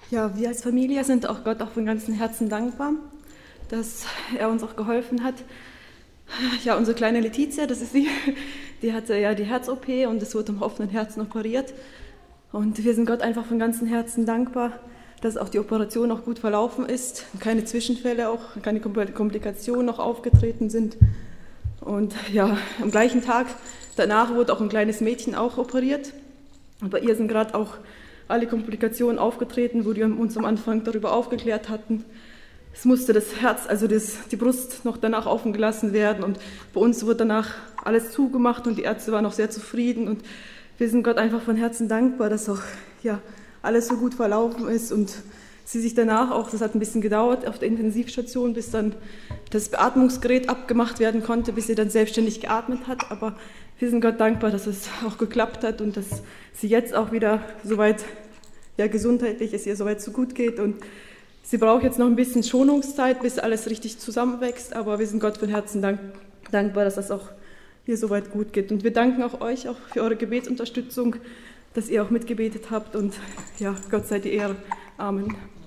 Ja, wir als Familie sind auch Gott auch von ganzem Herzen dankbar, dass er uns auch geholfen hat. Ja, unsere kleine Letizia, das ist sie, die hatte ja die Herz-OP und es wurde am offenen Herzen operiert. Und wir sind Gott einfach von ganzem Herzen dankbar, dass auch die Operation auch gut verlaufen ist, keine Zwischenfälle auch, keine Komplikationen noch aufgetreten sind. Und ja, am gleichen Tag danach wurde auch ein kleines Mädchen auch operiert. Und bei ihr sind gerade auch alle Komplikationen aufgetreten, wo die uns am Anfang darüber aufgeklärt hatten. Es musste das Herz, also die Brust noch danach offen gelassen werden und bei uns wurde danach alles zugemacht und die Ärzte waren auch sehr zufrieden und wir sind Gott einfach von Herzen dankbar, dass auch ja, alles so gut verlaufen ist und sie sich danach auch, das hat ein bisschen gedauert auf der Intensivstation, bis dann das Beatmungsgerät abgemacht werden konnte, bis sie dann selbstständig geatmet hat, aber wir sind Gott dankbar, dass es auch geklappt hat und dass sie jetzt auch wieder soweit ja, gesundheitlich es ihr soweit so gut geht und sie braucht jetzt noch ein bisschen Schonungszeit, bis alles richtig zusammenwächst, aber wir sind Gott von Herzen dankbar, dass das auch hier soweit gut geht. Und wir danken auch euch auch für eure Gebetsunterstützung, dass ihr auch mitgebetet habt und ja, Gott sei die Ehre. Amen.